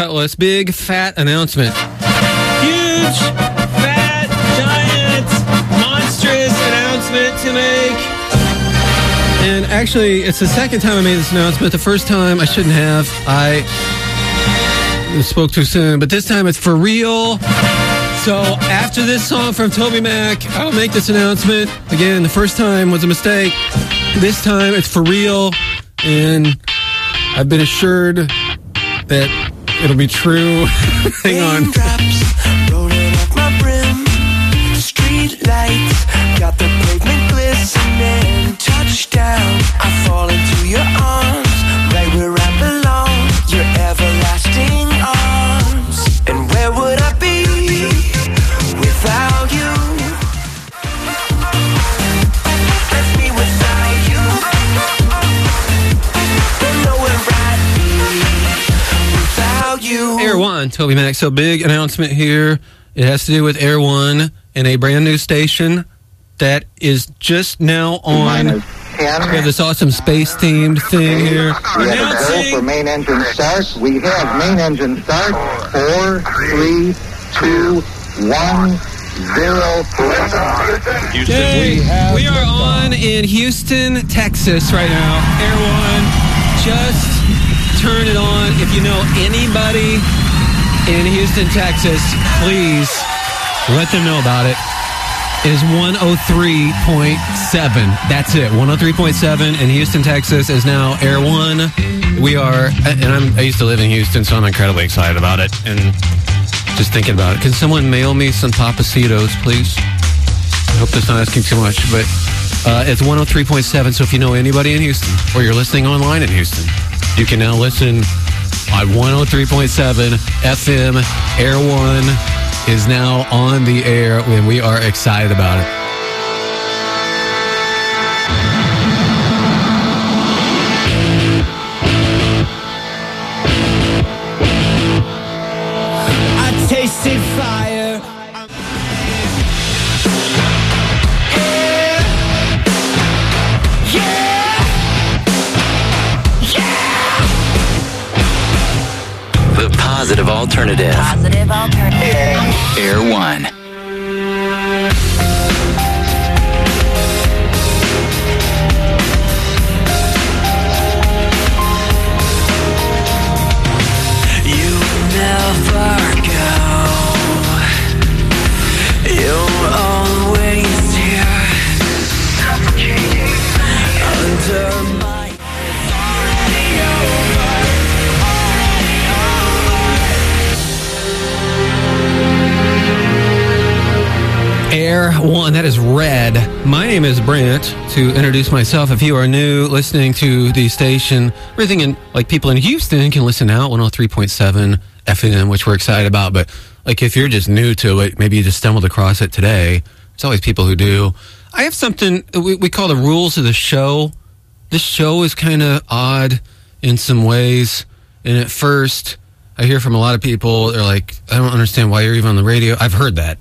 Cutlass. Big, fat announcement. Huge, fat, giant, monstrous announcement to make. And actually, it's the second time I made this announcement. The first time I shouldn't have. I spoke too soon. But this time it's for real. So after this song from Toby Mac, I'll make this announcement. Again, the first time was a mistake. This time it's for real. And I've been assured that it'll be true. Hang on. Raindrops rolling off my brim. Street lights got the pavement glistening. Touchdown, I fall into your arms. Right where I belong, your everlasting arms. And where would I be without you? Let's be without you. Don't know where I'd be without you. Air One, Toby Mac. So big announcement here. It has to do with Air One and a brand new station that is just now on. We have this awesome space-themed thing here. We have a go for main engine start. We have main engine start. 4, 3, 2, 1, 0. Okay, we are on in Houston, Texas right now. Air One, just turn it on. If you know anybody in Houston, Texas, please let them know about it. It is 103.7. That's it. 103.7 in Houston, Texas is now Air One. We are, and I used to live in Houston, so I'm incredibly excited about it. And just thinking about it. Can someone mail me some Papacitos, please? I hope that's not asking too much, but it's 103.7. So if you know anybody in Houston, or you're listening online in Houston, you can now listen on 103.7 FM. Air One is now on the air, and we are excited about it. I tasted fire. The positive alternative. Air One. You never go. You're always here. Under my Air One, that is Red. My name is Brent. To introduce myself, if you are new listening to the station, everything in, like people in Houston can listen now, 103.7 FM, which we're excited about. But like if you're just new to it, maybe you just stumbled across it today. There's always people who do. I have something we call the rules of the show. This show is kind of odd in some ways. And at first, I hear from a lot of people, they're like, I don't understand why you're even on the radio. I've heard that.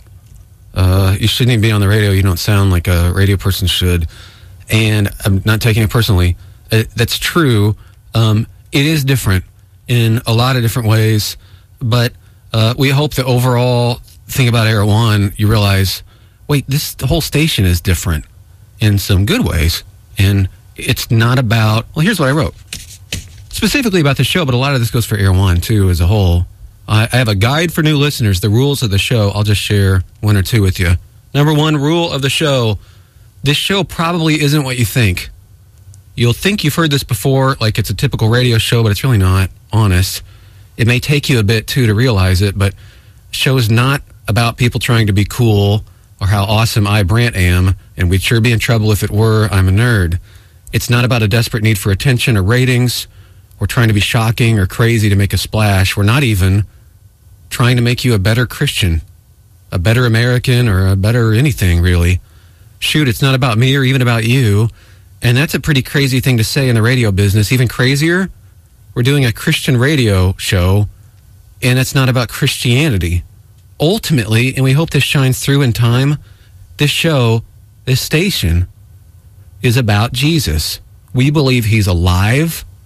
You shouldn't even be on the radio. You don't sound like a radio person should. And I'm not taking it personally. That's true. It is different in a lot of different ways. But we hope the overall thing about Air One, you realize, wait, the whole station is different in some good ways. And it's not about, well, here's what I wrote. Specifically about the show, but a lot of this goes for Air One, too, as a whole. I have a guide for new listeners, the rules of the show. I'll just share one or two with you. Number one, rule of the show. This show probably isn't what you think. You'll think you've heard this before, like it's a typical radio show, but it's really not, honest. It may take you a bit, too, to realize it, but the show is not about people trying to be cool or how awesome I, Brant, am, and we'd sure be in trouble if it were, I'm a nerd. It's not about a desperate need for attention or ratings. We're trying to be shocking or crazy to make a splash. We're not even trying to make you a better Christian, a better American, or a better anything, really. Shoot, it's not about me or even about you. And that's a pretty crazy thing to say in the radio business. Even crazier, we're doing a Christian radio show, and it's not about Christianity. Ultimately, and we hope this shines through in time, this show, this station, is about Jesus. We believe he's alive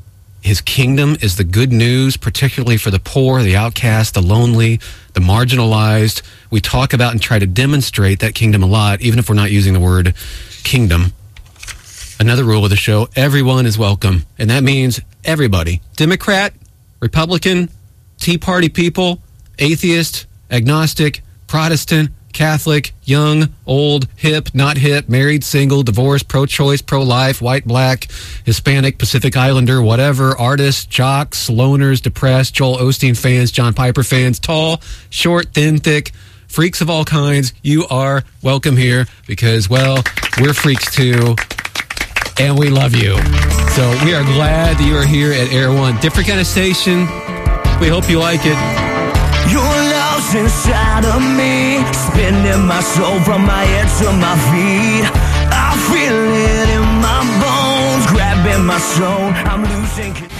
His kingdom is the good news, particularly for the poor, the outcast, the lonely, the marginalized. We talk about and try to demonstrate that kingdom a lot, even if we're not using the word kingdom. Another rule of the show, everyone is welcome. And that means everybody. Democrat, Republican, Tea Party people, atheist, agnostic, Protestant, Catholic, young, old, hip, not hip, married, single, divorced, pro-choice, pro-life, white, black, Hispanic, Pacific Islander, whatever, artists, jocks, loners, depressed, Joel Osteen fans, John Piper fans, tall, short, thin, thick, freaks of all kinds. You are welcome here because, well, we're freaks too, and we love you. So we are glad that you are here at Air One. Different kind of station. We hope you like it. Your love's inside of me, spinning my soul from my head to my feet. I feel it in my bones, grabbing my soul. I'm losing control.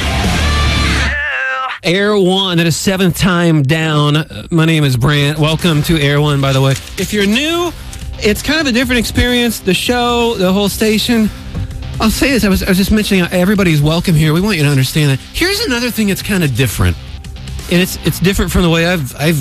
Air One, that is 7th time down. My name is Brant. Welcome to Air One, by the way. If you're new, it's kind of a different experience. The show, the whole station. I'll say this. I was just mentioning everybody's welcome here. We want you to understand that. Here's another thing that's kind of different. And it's different from the way I've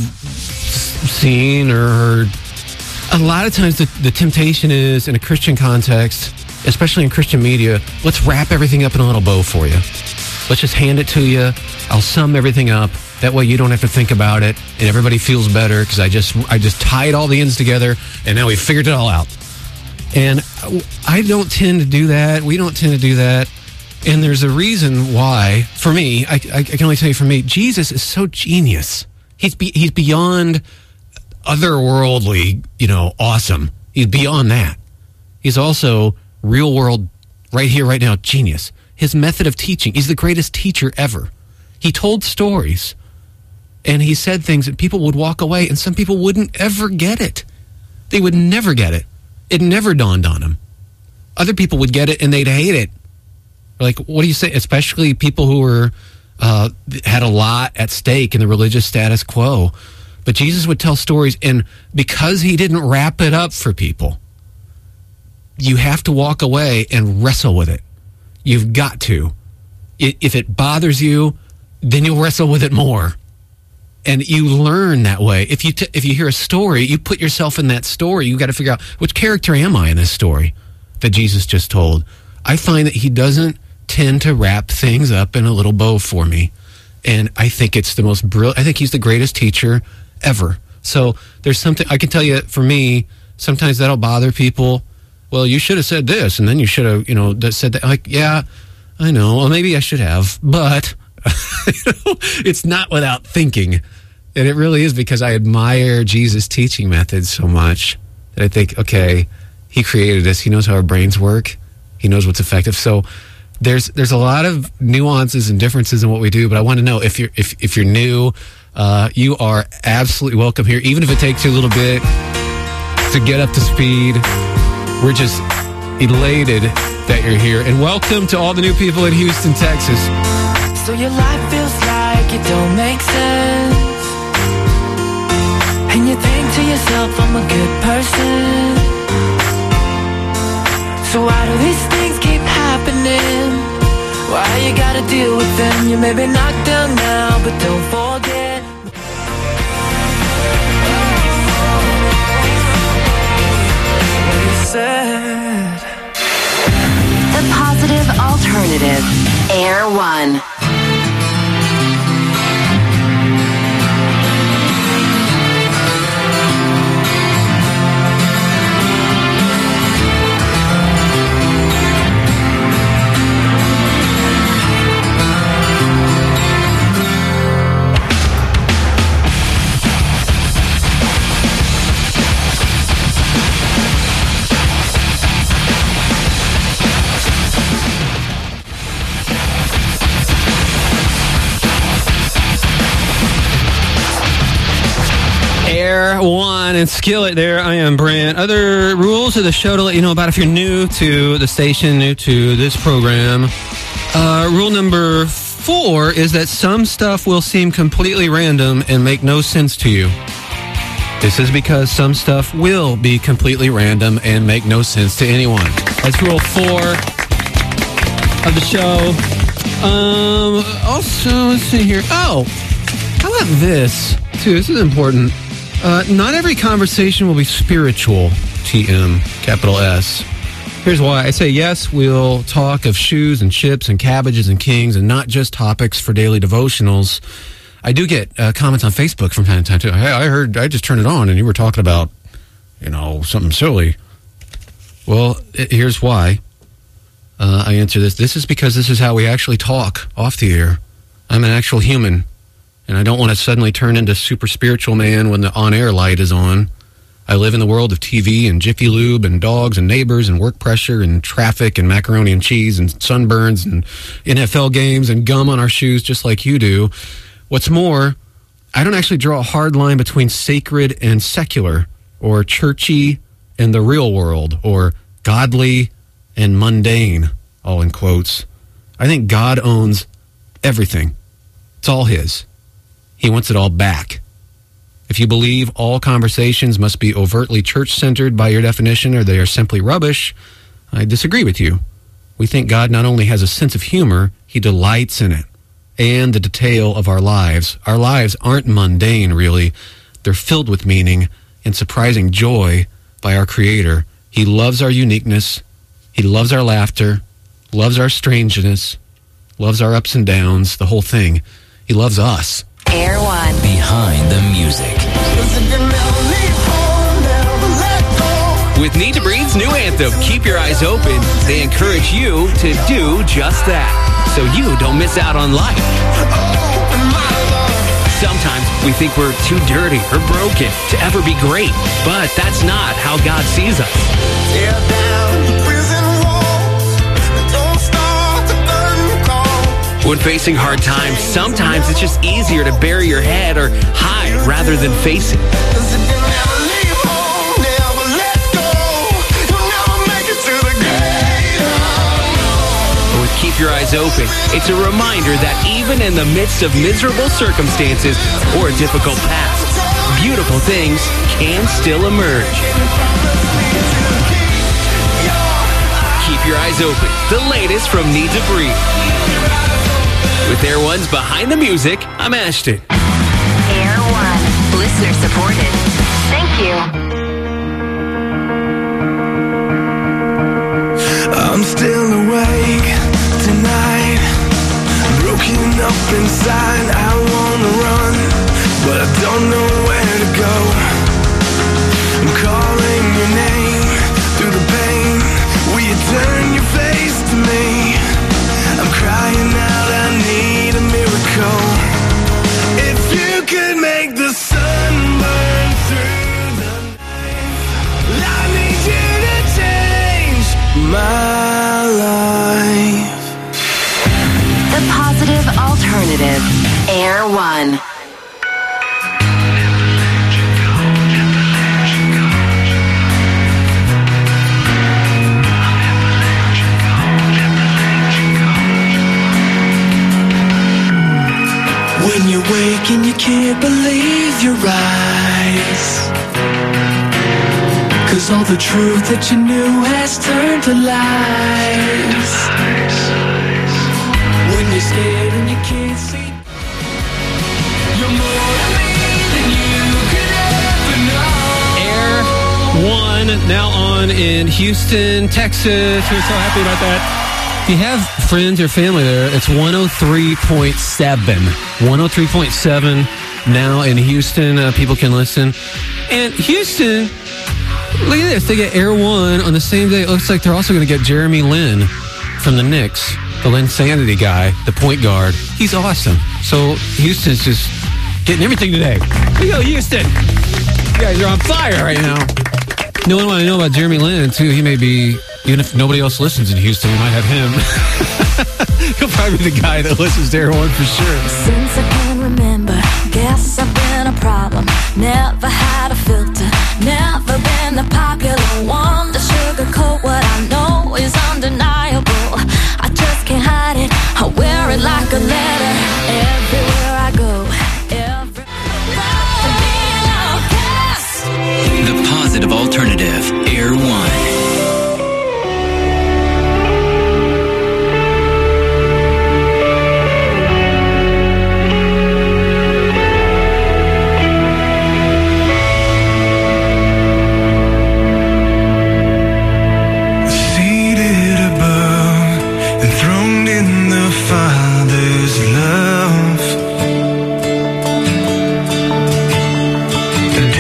seen or heard. A lot of times the temptation is, in a Christian context, especially in Christian media, let's wrap everything up in a little bow for you. Let's just hand it to you. I'll sum everything up. That way you don't have to think about it, and everybody feels better because I just tied all the ends together, and now we figured it all out. And I don't tend to do that. We don't tend to do that. And there's a reason why, for me, I can only tell you for me, Jesus is so genius. He's beyond otherworldly, awesome. He's beyond that. He's also real world, right here, right now, genius. His method of teaching, he's the greatest teacher ever. He told stories, and he said things that people would walk away, and some people wouldn't ever get it. They would never get it. It never dawned on them. Other people would get it, and they'd hate it. Like, what do you say? Especially people who were had a lot at stake in the religious status quo. But Jesus would tell stories, and because he didn't wrap it up for people, you have to walk away and wrestle with it. You've got to. If it bothers you, then you'll wrestle with it more. And you learn that way. If you hear a story, you put yourself in that story. You got to figure out, which character am I in this story that Jesus just told? I find that he doesn't tend to wrap things up in a little bow for me. And I think it's the most brilliant. I think he's the greatest teacher ever. So there's something, I can tell you, for me, sometimes that'll bother people. Well, you should have said this, and then you should have, said that. Like, yeah, I know. Well, maybe I should have, but it's not without thinking. And it really is because I admire Jesus' teaching methods so much that I think, okay, he created us. He knows how our brains work. He knows what's effective. So there's a lot of nuances and differences in what we do, but I want to know if you're new, you are absolutely welcome here, even if it takes you a little bit to get up to speed. We're just elated that you're here, and welcome to all the new people in Houston, Texas. So your life feels like it don't make sense, and you think to yourself, I'm a good person. So why do these things keep happening? Why you gotta deal with them? You may be knocked down now, but don't forget. What you said. The Positive Alternative. Air One. Air One and Skillet there. I am Brant. Other rules of the show to let you know about if you're new to the station, new to this program. Rule number 4 is that some stuff will seem completely random and make no sense to you. This is because some stuff will be completely random and make no sense to anyone. That's rule 4 of the show. Also, let's see here. Oh, how about this, too? This is important. Not every conversation will be spiritual, TM, capital S. Here's why. I say yes, we'll talk of shoes and chips and cabbages and kings and not just topics for daily devotionals. I do get comments on Facebook from time to time, too. Hey, I heard, I just turned it on and you were talking about, something silly. Well, here's why. I answer this. This is because this is how we actually talk off the air. I'm an actual human, and I don't want to suddenly turn into super spiritual man when the on-air light is on. I live in the world of TV and Jiffy Lube and dogs and neighbors and work pressure and traffic and macaroni and cheese and sunburns and NFL games and gum on our shoes just like you do. What's more, I don't actually draw a hard line between sacred and secular, or churchy and the real world, or godly and mundane, all in quotes. I think God owns everything. It's all his. He wants it all back. If you believe all conversations must be overtly church-centered by your definition, or they are simply rubbish, I disagree with you. We think God not only has a sense of humor, he delights in it, and the detail of our lives. Our lives aren't mundane, really. They're filled with meaning and surprising joy by our Creator. He loves our uniqueness. He loves our laughter, loves our strangeness, loves our ups and downs, the whole thing. He loves us. Air One. Behind the music. With Need to Breathe's new anthem, Keep Your Eyes Open, they encourage you to do just that, so you don't miss out on life. Sometimes we think we're too dirty or broken to ever be great, but that's not how God sees us. Tear down the prison walls and don't start the curtain call. When facing hard times, sometimes it's just easier to bury your head or hide rather than face it. Cause if you never leave home, never let go, you'll never make it to the grave. With Keep Your Eyes Open, it's a reminder that even in the midst of miserable circumstances or a difficult past, beautiful things can still emerge. Keep Your Eyes Open, the latest from Need to Breathe. With Air One's Behind the Music, I'm Ashton. Air One. Listener supported. Thank you. I'm still awake tonight, broken up inside. I wanna run, but I don't know where to go. I'm calling your name through the pain. Will you turn your face to me? I'm crying out, I need a miracle. If you could make the sun burn through the night, I need you to change my life. The Positive Alternative. Air One. When you wake and you can't believe your eyes, 'cause all the truth that you knew has turned to lies. When you're scared and you can't see, you're more to me than you could ever know. Air One, now on in Houston, Texas. We're so happy about that. If you have friends or family there, it's 103.7. 103.7 now in Houston. People can listen. And Houston, look at this. They get Air One on the same day. It looks like they're also going to get Jeremy Lin from the Knicks, the Linsanity guy, the point guard. He's awesome. So Houston's just getting everything today. We go, Houston. You guys are on fire right now. No one want to know about Jeremy Lin, too. He may be, even if nobody else listens in Houston, we might have him. He'll probably be the guy that listens to Air One for sure. Since I can remember, guess I've been a problem. Never had a filter, never been the popular one to sugarcoat what I know is undeniable. I just can't hide it, I wear it like a letter everywhere I go. The Positive Alternative, Air One.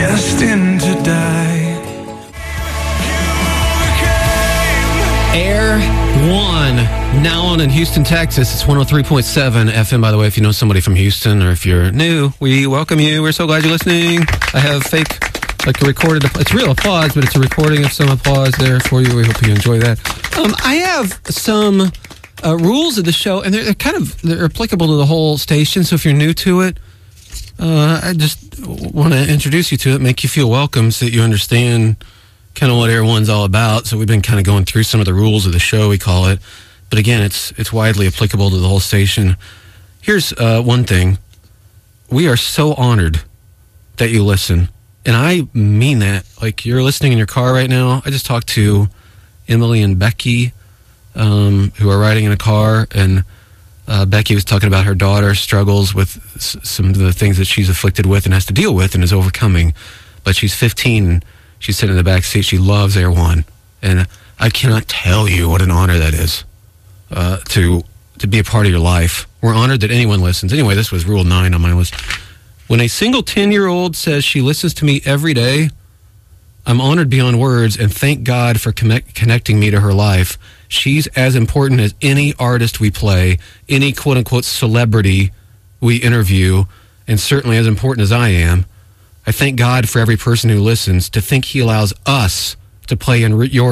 destined to die. Air One, now on in Houston, Texas. It's 103.7 FM, by the way, if you know somebody from Houston or if you're new, we welcome you. We're so glad you're listening. I have fake, like a recorded, it's real applause, but it's a recording of some applause there for you. We hope you enjoy that. I have some rules of the show, and they're applicable to the whole station, so if you're new to it, I just want to introduce you to it, make you feel welcome so that you understand kind of what Air One's all about. So we've been kind of going through some of the rules of the show, we call it. But again, it's widely applicable to the whole station. Here's one thing. We are so honored that you listen. And I mean that. Like, you're listening in your car right now. I just talked to Emily and Becky, who are riding in a car. And Becky was talking about her daughter struggles with some of the things that she's afflicted with and has to deal with and is overcoming. But she's 15. She's sitting in the back seat. She loves Air One. And I cannot tell you what an honor that is to be a part of your life. We're honored that anyone listens. Anyway, this was Rule 9 on my list. When a single 10-year-old says she listens to me every day, I'm honored beyond words and thank God for connecting me to her life. She's as important as any artist we play, any quote-unquote celebrity we interview, and certainly as important as I am. I thank God for every person who listens. To think He allows us to play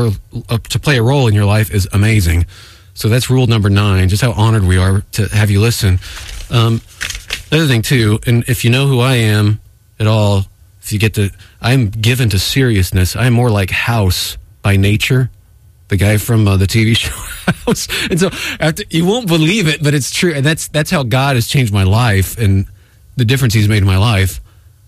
to play a role in your life is amazing. So that's rule number 9. Just how honored we are to have you listen. The other thing too, and if you know who I am at all, I'm given to seriousness. I'm more like House by nature, the guy from the TV show House. And so you won't believe it, but it's true. And that's how God has changed my life and the difference He's made in my life.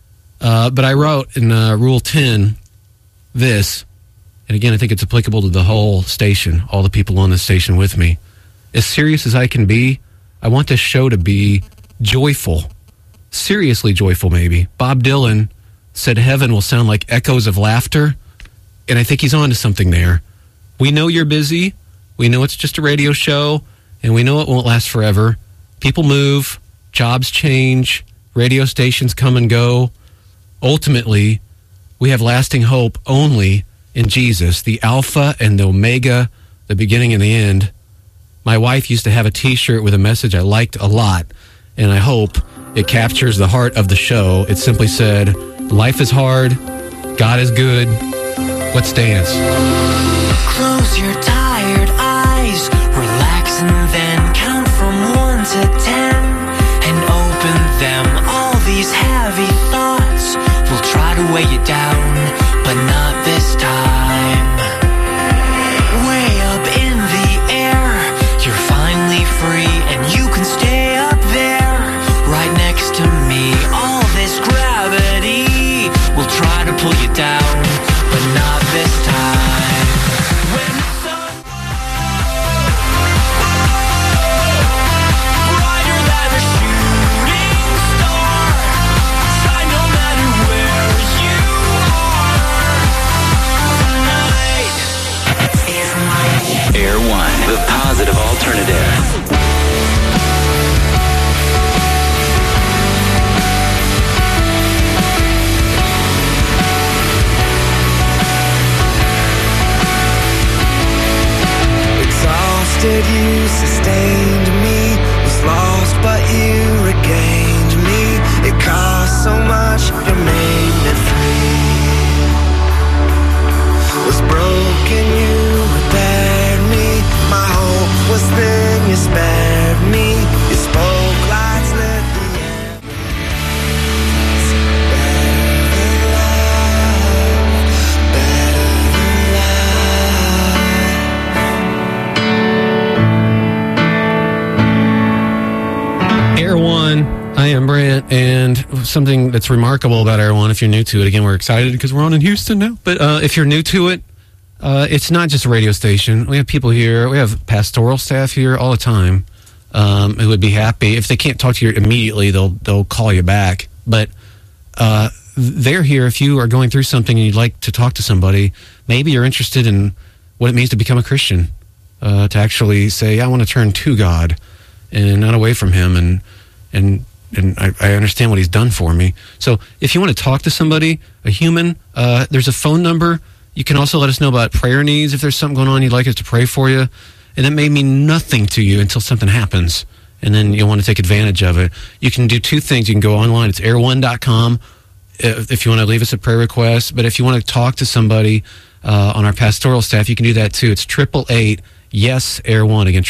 But I wrote in Rule 10 this, and again, I think it's applicable to the whole station, all the people on the station with me. As serious as I can be, I want this show to be joyful. Seriously joyful, maybe. Bob Dylan said heaven will sound like echoes of laughter, and I think he's on to something there. We know you're busy. We know it's just a radio show, and we know it won't last forever. People move. Jobs change. Radio stations come and go. Ultimately, we have lasting hope only in Jesus, the Alpha and the Omega, the beginning and the end. My wife used to have a T-shirt with a message I liked a lot, and I hope it captures the heart of the show. It simply said, life is hard, God is good, let's dance. Close your tired eyes, relax and then count from 1 to 10 and open them. All these heavy thoughts will try to weigh you down, but not this time. Way up in the air, you're finally free and you can stay up there, right next to me. All this gravity will try to pull you down, but not this time. When the sun brighter than a shooting star, shine no matter where you are. Tonight is my Air One, the positive alternative. You sustained me, was lost but you regained me. It cost so much, you made me free. Was broken, you repaired me. My hope was thin, you spared me. You spoke lights, lit the air. Air One, I am Brant, and something that's remarkable about Air One, if you're new to it, again, we're excited because we're on in Houston now, but if you're new to it, it's not just a radio station. We have people here, we have pastoral staff here all the time who would be happy. If they can't talk to you immediately, they'll call you back, but they're here if you are going through something and you'd like to talk to somebody. Maybe you're interested in what it means to become a Christian, to actually say, I want to turn to God and not away from Him, and and I understand what he's done for me. So if you want to talk to somebody, a human, there's a phone number. You can also let us know about prayer needs if there's something going on you'd like us to pray for you. And it may mean nothing to you until something happens, and then you'll want to take advantage of it. You can do two things. You can go online. It's air1.com if you want to leave us a prayer request. But if you want to talk to somebody on our pastoral staff, you can do that too. It's 888-YES-AIR1. Again,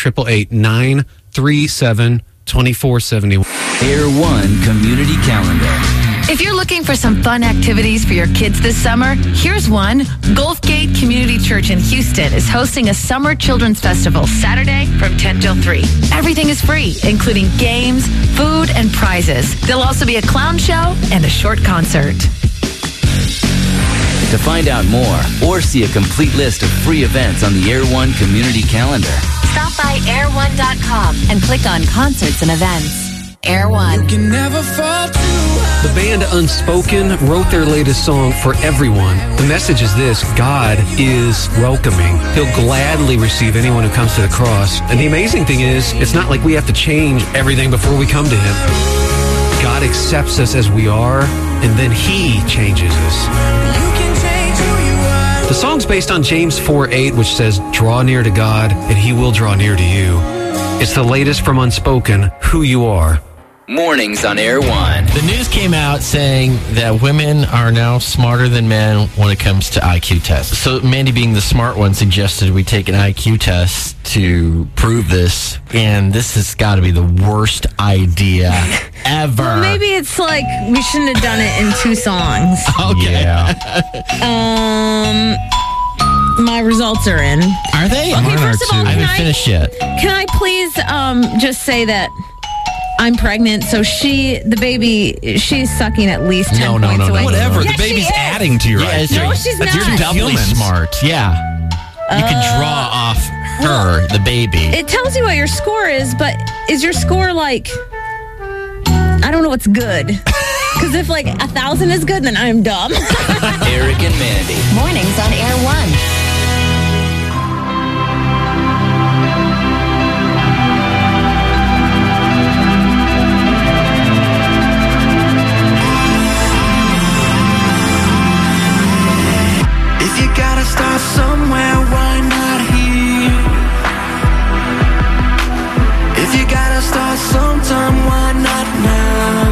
888-937-2471. Air One Community Calendar. If you're looking for some fun activities for your kids this summer, here's one. Gulfgate Community Church in Houston is hosting a Summer Children's Festival Saturday from 10 till 3. Everything is free, including games, food, and prizes. There'll also be a clown show and a short concert. To find out more or see a complete list of free events on the Air One Community Calendar, Stop by air1.com and click on concerts and events. Air One. The band Unspoken wrote their latest song for everyone. The message is this: God is welcoming. He'll gladly receive anyone who comes to the cross. And the amazing thing is, it's not like we have to change everything before we come to Him. God accepts us as we are, and then He changes us. The song's based on James 4:8, which says, "Draw near to God, and He will draw near to you." It's the latest from Unspoken, Who You Are. mornings on Air One. The news came out saying that women are now smarter than men when it comes to IQ tests. So Mandy, being the smart one, suggested we take an IQ test to prove this. And this has got to be the worst idea ever. Well, maybe it's like we shouldn't have done it in 2 songs. Okay. Yeah. My results are in. Are they? Okay, first of all, I haven't finished yet. Can I please just say that I'm pregnant, so the baby, she's sucking at least 10 points away. Whatever. Yes, the baby's she is. adding to your IQ. No, she's That's not. You're doubly smart. Yeah. You can draw off her, the baby. It tells you what your score is, but is your score like, I don't know what's good. Because if like 1,000 is good, then I'm dumb. Eric and Mandy. Mornings on Air One. If you gotta start somewhere, why not here? If you gotta start sometime, why not now?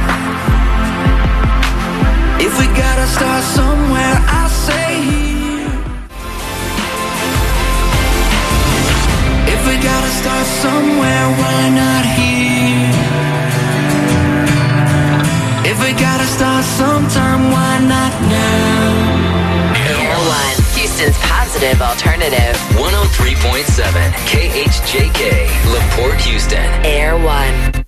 If we gotta start somewhere, I'll say here. If we gotta start somewhere, why not here? If we gotta start sometime, why not now? Air One, Houston's positive alternative. 103.7 KHJK, LaPorte, Houston. Air One.